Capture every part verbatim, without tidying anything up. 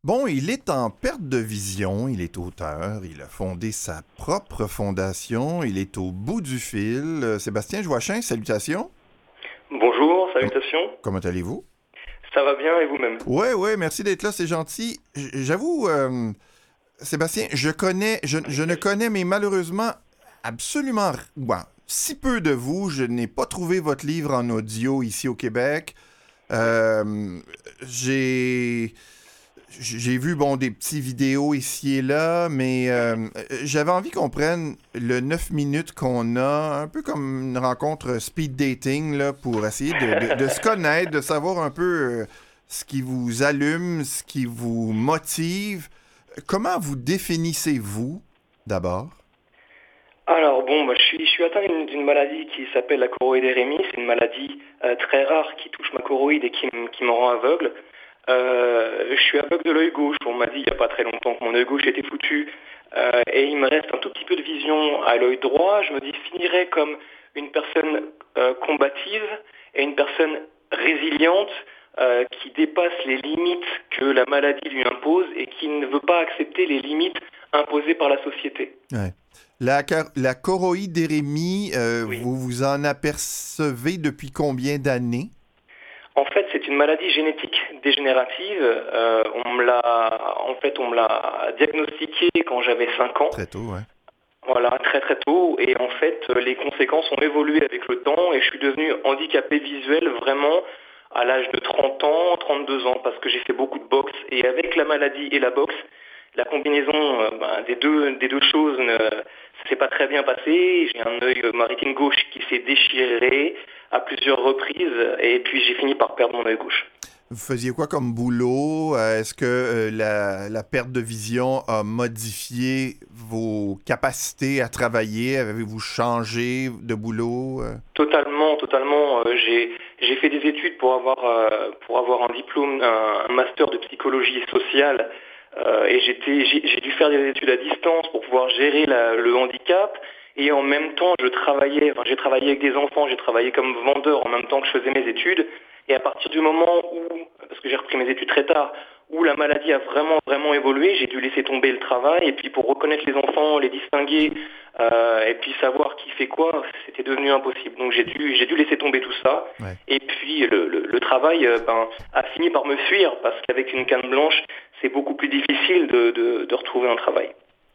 Bon, il est en perte de vision, il est auteur, il a fondé sa propre fondation, il est au bout du fil. Euh, Sébastien Joachim, salutations. Bonjour, Com- salutations. comment allez-vous? Ça va bien et vous-même? Ouais, ouais, merci d'être là, c'est gentil. J- J'avoue, euh, Sébastien, je connais, je, Avec je ne plaisir. connais, mais malheureusement, absolument, r- bon, si peu de vous. Je n'ai pas trouvé votre livre en audio ici au Québec. Ouais. Euh, j'ai J'ai vu, bon, des petits vidéos ici et là, mais euh, Mhm. j'avais envie qu'on prenne le neuf minutes qu'on a, un peu comme une rencontre speed dating, là, pour essayer de, de- de se connaître, de savoir un peu euh, ce qui vous allume, ce qui vous motive. Comment vous définissez-vous, d'abord? Alors bon, bah, je suis, je suis atteint d'une d'une maladie qui s'appelle la choroïdérémie. C'est une maladie euh, très rare qui touche ma choroïde et qui, m- qui me rend aveugle. Euh, je suis aveugle de l'œil gauche. On m'a dit il n'y a pas très longtemps que mon œil gauche était foutu. Euh, et il me reste un tout petit peu de vision à l'œil droit. Je me définirais comme une personne euh, combative et une personne résiliente euh, qui dépasse les limites que la maladie lui impose et qui ne veut pas accepter les limites imposées par la société. Ouais. La, car- la choroïdérémie, euh, Oui. vous vous en apercevez depuis combien d'années? En fait, c'est une maladie génétique dégénérative. Euh, on me l'a, en fait, on me l'a diagnostiquée quand j'avais cinq ans. Très tôt, ouais. Voilà, très très tôt. Et en fait, les conséquences ont évolué avec le temps et je suis devenu handicapé visuel vraiment à l'âge de trente ans, trente-deux ans, parce que j'ai fait beaucoup de boxe. Et avec la maladie et la boxe, la combinaison euh, ben, des deux des deux choses ne ça s'est pas très bien passé. J'ai un œil maritime gauche qui s'est déchiré à plusieurs reprises et puis j'ai fini par perdre mon œil gauche. Vous faisiez quoi comme boulot? Euh, Est-ce que euh, la, la perte de vision a modifié vos capacités à travailler? Avez-vous changé de boulot? Euh, Totalement, totalement. Euh, j'ai j'ai fait des études pour avoir euh, pour avoir un diplôme, un, un master de psychologie sociale. Euh, et j'étais j'ai j'ai dû faire des études à distance pour pouvoir gérer la- le handicap. Et en même temps, je travaillais. Enfin, j'ai travaillé avec des enfants. J'ai travaillé comme vendeur en même temps que je faisais mes études. Et à partir du moment où, parce que j'ai repris mes études très tard, où la maladie a vraiment vraiment évolué, j'ai dû laisser tomber le travail. Et puis pour reconnaître les enfants, les distinguer, euh, et puis savoir qui fait quoi, c'était devenu impossible. Donc j'ai dû, j'ai dû laisser tomber tout ça. ouais. Et puis le, le- le travail euh, ben, a fini par me fuir parce qu'avec une canne blanche, c'est beaucoup plus difficile de, de- de retrouver un travail.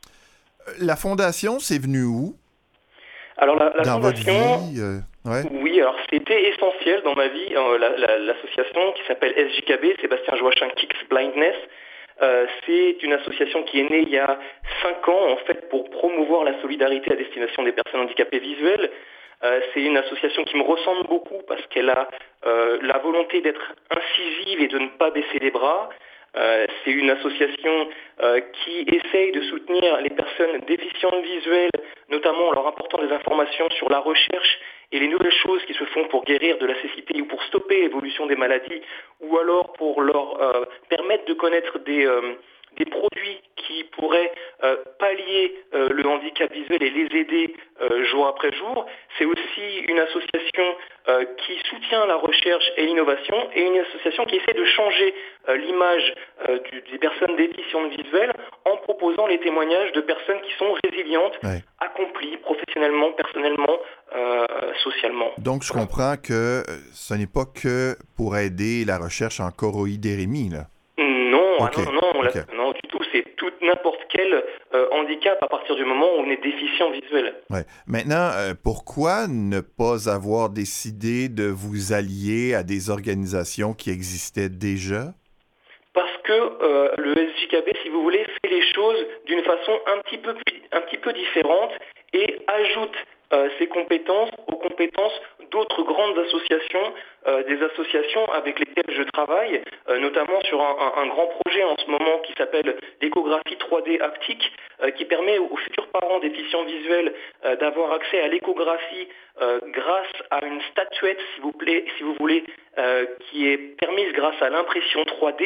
La fondation, c'est venu où? Alors la, la Dans votre fondation, vie? Euh, ouais. oui, alors c'était essentiel dans ma vie. euh, la- la- L'association qui s'appelle S J K B, Sébastien Joachim Kicks Blindness, euh, c'est une association qui est née il y a cinq ans en fait pour promouvoir la solidarité à destination des personnes handicapées visuelles. Euh, c'est une association qui me ressemble beaucoup parce qu'elle a euh, la volonté d'être incisive et de ne pas baisser les bras. Euh, c'est une association euh, qui essaye de soutenir les personnes déficientes visuelles, notamment en leur apportant des informations sur la recherche et les nouvelles choses qui se font pour guérir de la cécité ou pour stopper l'évolution des maladies, ou alors pour leur euh, permettre de connaître des, euh, des produits qui pourraient euh, pallier euh, le handicap visuel et les aider euh, jour après jour. C'est aussi une association euh, qui soutient la recherche et l'innovation et une association qui essaie de changer euh, l'image euh, du- des personnes déficientes visuelles en proposant les témoignages de personnes qui sont résilientes, Ouais. accomplies professionnellement, personnellement, euh, socialement. Donc, je Voilà. comprends que euh, ce n'est pas que pour aider la recherche en choroïdérémie, là. Non, ah OK. non, non, non, là, OK. non, du tout. C'est tout n'importe quel euh, handicap à partir du moment où on est déficient visuel. Ouais. Maintenant, euh, pourquoi ne pas avoir décidé de vous allier à des organisations qui existaient déjà? Parce que euh, le S J K B, si vous voulez, fait les choses d'une façon un petit peu, plus- un petit peu différente et ajoute euh, ses compétences aux compétences d'autres grandes associations, euh, des associations avec lesquelles je travaille, euh, notamment sur un, un- un grand projet en ce moment qui s'appelle l'échographie trois D haptique, euh, qui permet aux futurs parents déficients visuels euh, d'avoir accès à l'échographie euh, grâce à une statuette, si vous, plaît, si vous voulez, euh, qui est permise grâce à l'impression trois D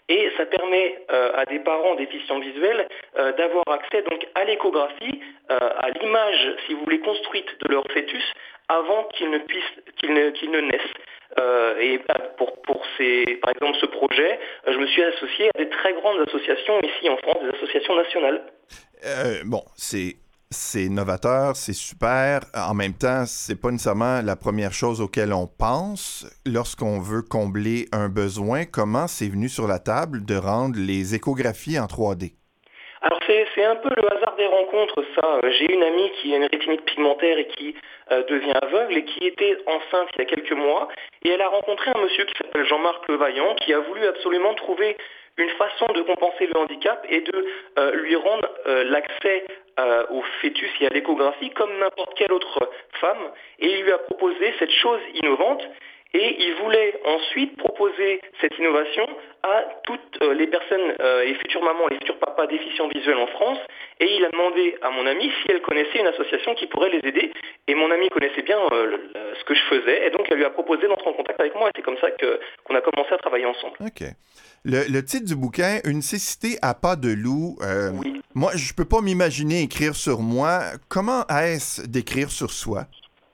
Et ça permet euh, à des parents déficients visuels euh, d'avoir accès donc à l'échographie, euh, à l'image, si vous voulez, construite de leur fœtus avant qu'ils ne puissent, qu'ils ne, qu'ils ne naissent. Euh, et pour, pour ces, par exemple ce projet, je me suis associé à des très grandes associations ici en France, des associations nationales. Euh, bon, c'est... C'est novateur, c'est super. En même temps, c'est pas nécessairement la première chose auquel on pense lorsqu'on veut combler un besoin. Comment c'est venu sur la table de rendre les échographies en trois D? Alors c'est, c'est un peu le hasard des rencontres, ça. J'ai une amie qui a une rétinite pigmentaire et qui euh, devient aveugle et qui était enceinte il y a quelques mois. Et elle a rencontré un monsieur qui s'appelle Jean-Marc Levaillant qui a voulu absolument trouver une façon de compenser le handicap et de euh, lui rendre euh, l'accès euh, au fœtus et à l'échographie comme n'importe quelle autre femme. Et il lui a proposé cette chose innovante. Et il voulait ensuite proposer cette innovation à toutes les personnes, euh, les futures mamans, les futurs papas déficients visuels en France. Et il a demandé à mon amie si elle connaissait une association qui pourrait les aider. Et mon amie connaissait bien euh, le, le, ce que je faisais. Et donc elle lui a proposé d'entrer en contact avec moi. Et c'est comme ça que, qu'on a commencé à travailler ensemble. OK. Le, le titre du bouquin, Une cécité à pas de loup. Euh, oui. Moi, je peux pas m'imaginer écrire sur moi. Comment est-ce d'écrire sur soi?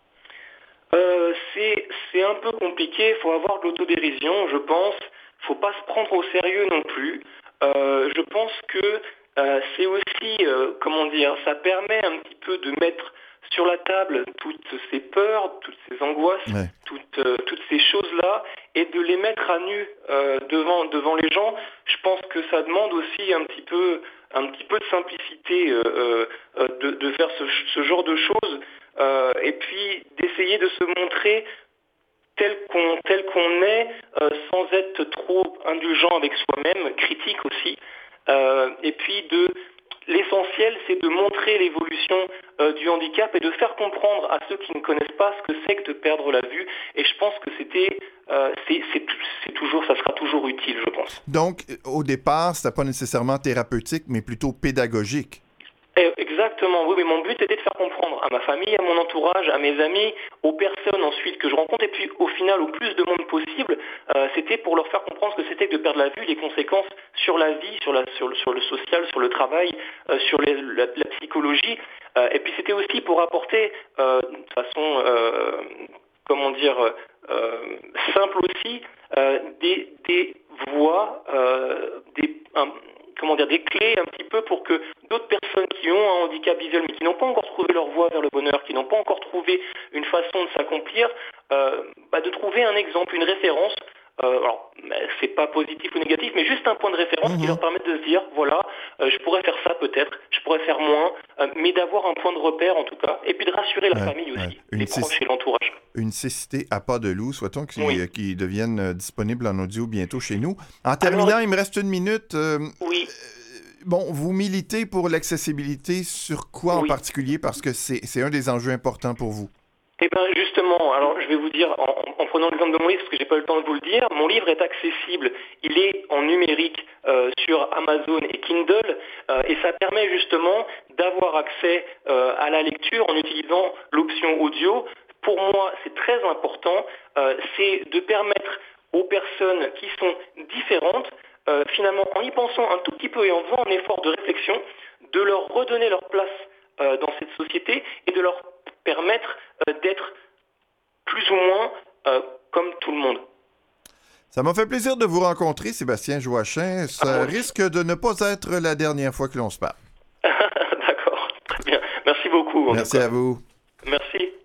Euh, c'est, c'est un peu compliqué, il faut avoir de l'autodérision, je pense. Il ne faut pas se prendre au sérieux non plus. Euh, je pense que euh, c'est aussi, euh, comment dire, ça permet un petit peu de mettre sur la table toutes ces peurs, toutes ces angoisses, ouais. toutes, euh, toutes ces choses-là, et de les mettre à nu euh, devant, devant les gens. Je pense que ça demande aussi un petit peu, un petit peu de simplicité euh, euh, de, de faire ce, ce genre de choses. Euh, et puis d'essayer de se montrer tel qu'on, tel qu'on est, euh, sans être trop indulgent avec soi-même, critique aussi. Euh, et puis de l'essentiel, c'est de montrer l'évolution euh, du handicap et de faire comprendre à ceux qui ne connaissent pas ce que c'est que de perdre la vue. Et je pense que c'était, euh, c'est, c'est, c'est toujours, ça sera toujours utile, je pense. Donc, au départ, c'était pas nécessairement thérapeutique, mais plutôt pédagogique. Exactement, oui, mais mon but était de faire comprendre à ma famille, à mon entourage, à mes amis, aux personnes ensuite que je rencontre, et puis au final, au plus de monde possible, euh, c'était pour leur faire comprendre ce que c'était que de perdre la vue, les conséquences sur la vie, sur, la, sur, le, sur le social, sur le travail, euh, sur les, la, la psychologie, euh, et puis c'était aussi pour apporter, euh, de façon, euh, comment dire, euh, simple aussi, euh, des, des voies, euh, des... Un, comment dire, des clés un petit peu pour que d'autres personnes qui ont un handicap visuel mais qui n'ont pas encore trouvé leur voie vers le bonheur, qui n'ont pas encore trouvé une façon de s'accomplir, euh, bah de trouver un exemple, une référence. Euh, alors, c'est pas positif ou négatif, mais juste un point de référence mmh. qui leur permette de se dire, voilà, euh, je pourrais faire ça peut-être, je pourrais faire moins, euh, mais d'avoir un point de repère en tout cas, et puis de rassurer la ouais, famille aussi, ouais. les proches céc- et l'entourage. Une cécité à pas de loup, souhaitons qu'ils oui. qu deviennent euh, disponibles en audio bientôt chez nous. En terminant, alors, il me reste une minute. Euh, oui. Bon, vous militez pour l'accessibilité sur quoi oui. en particulier, parce que c'est, c'est un des enjeux importants pour vous? Eh bien justement, alors je vais vous dire, en, en prenant l'exemple de mon livre, parce que j'ai pas eu le temps de vous le dire, mon livre est accessible, il est en numérique euh, sur Amazon et Kindle, euh, et ça permet justement d'avoir accès euh, à la lecture en utilisant l'option audio. Pour moi, c'est très important, euh, c'est de permettre aux personnes qui sont différentes, euh, finalement en y pensant un tout petit peu et en faisant un effort de réflexion, de leur redonner leur place euh, dans cette société et de leur permettre euh, d'être plus ou moins euh, comme tout le monde. Ça m'a fait plaisir de vous rencontrer, Sébastien Joachim. Ça ah, risque de ne pas être la dernière fois que l'on se parle. D'accord, très bien. Merci beaucoup. Merci à vous.